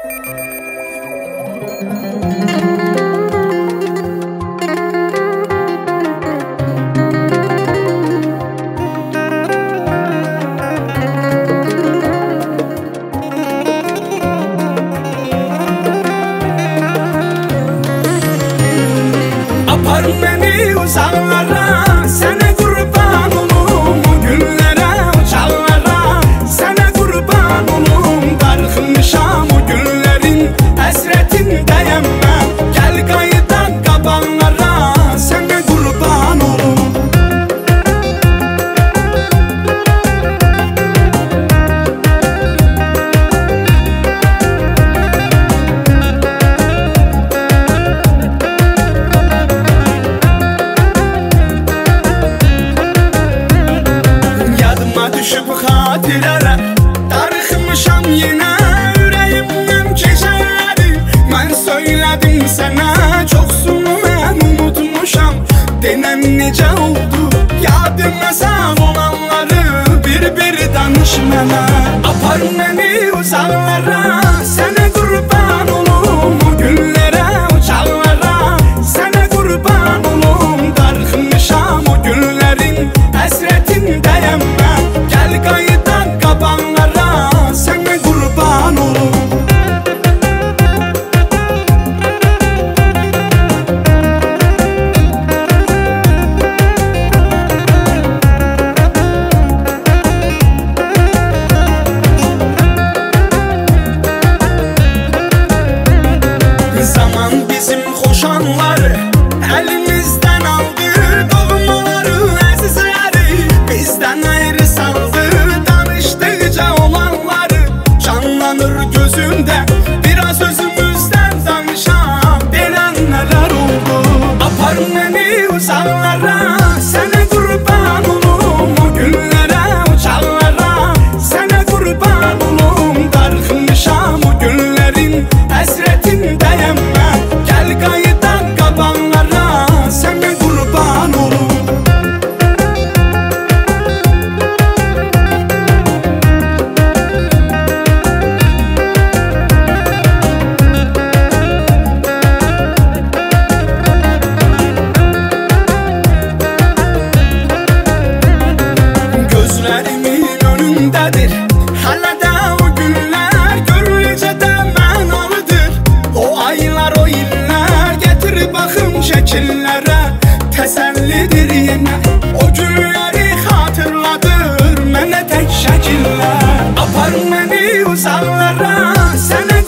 Apar beni uzaklara, sana kurban olum. O günlere, o çağlara, sana kurban olum. Dargınmışam o günlerin hasretindeyim ben. Gel kayıdan kabanlara, sana kurban olum. Düşüp hatirələr, darıxmışam yenə ürəyimdən keçərləri. Mən söylədim sənə, çoxsun mən unutmuşam. Denən necə oldu, yadımdan olanları bir danış mənə. Apar məni uzaqlara, sənə qurban olum. O günlərə, o çağlara, sənə qurban olum. Darıxmışam o günlərin həsrətindəyəm mən. Gel kayıdan kabanlara, sana kurban olum. Zaman bizim koşanları elimizden aldı, doğmaları, əzizləri bizden ayrı saldı. Danıştıkça olanları canlanır gözümde, biraz özümüzden danışam, denən neler oldu. Apar beni uzaklara, sana kurban olum. O günlere, o çağlara, sana kurban olum. Dargınmışam o günlerin hasretindeyim ben. Gel kayıdan kabanlara, sana kurban olum. Gözlerimin önündedir hala da o günler, görünce de mənalıdır. O aylar, o iller getir bakım şəkillərə, təsəllidir yenə. O günləri xatırladır mənə tək şəkillər. Apar məni uzaqlara, sənə